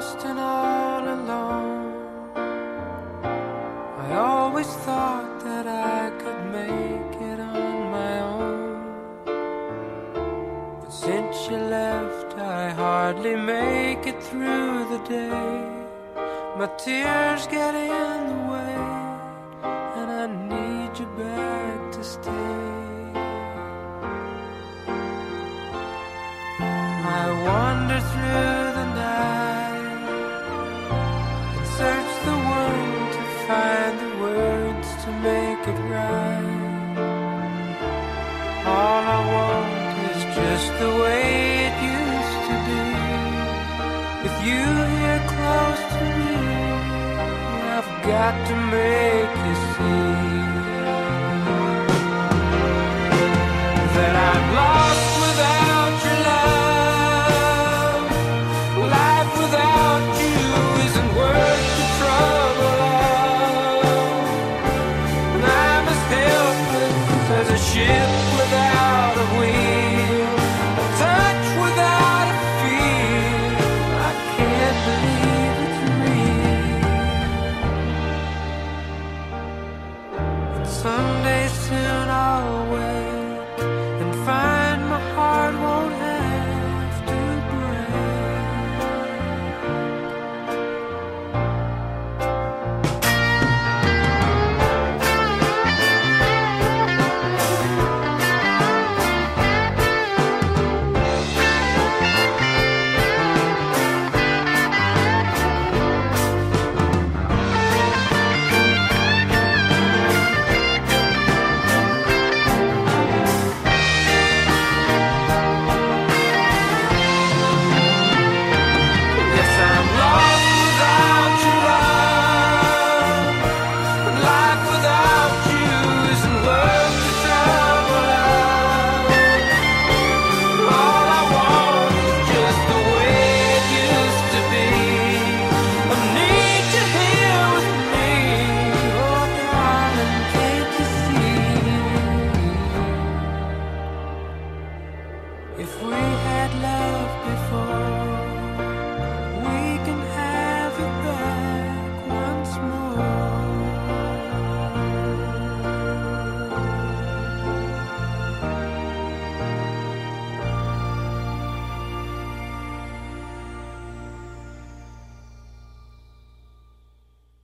lost and all alone. I always thought that I could make it on my own, but since you left I hardly make it through the day. My tears get in the way, and I need you back to stay. I wander through the night and search the world to find the words to make it right. All I want is just the way it used to be, with you here close to me. I've got to make you see that I'm lost without your love. Life without you isn't worth the trouble of. And I'm as helpless as a ship